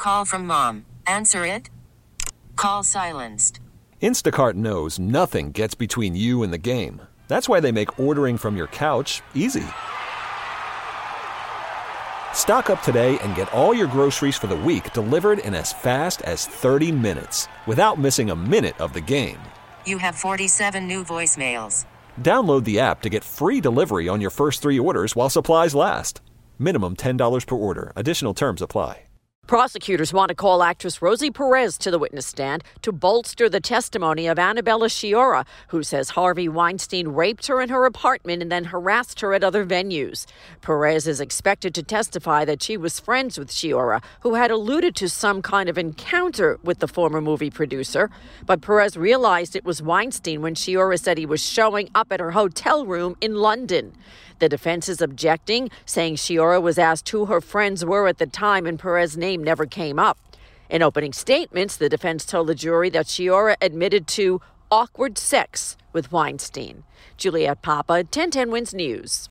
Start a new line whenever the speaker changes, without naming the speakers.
call from mom. Answer it. Call silenced.
Instacart knows nothing gets between you and the game. That's why they make ordering from your couch easy. Stock up today and get all your groceries for the week delivered in as fast as 30 minutes without missing a minute of the game.
You have 47 new voicemails.
Download the app to get free delivery on your first 3 orders while supplies last. Minimum $10 per order. Additional terms apply.
Prosecutors want to call actress Rosie Perez to the witness stand to bolster the testimony of Annabella Sciorra, who says Harvey Weinstein raped her in her apartment and then harassed her at other venues. Perez is expected to testify that she was friends with Sciorra, who had alluded to some kind of encounter with the former movie producer. But Perez realized it was Weinstein when Sciorra said he was showing up at her hotel room in London. The defense is objecting, saying Sciorra was asked who her friends were at the time and Perez's name never came up. In opening statements, the defense told the jury that Sciorra admitted to awkward sex with Weinstein. Juliette Papa, 1010 Wins News.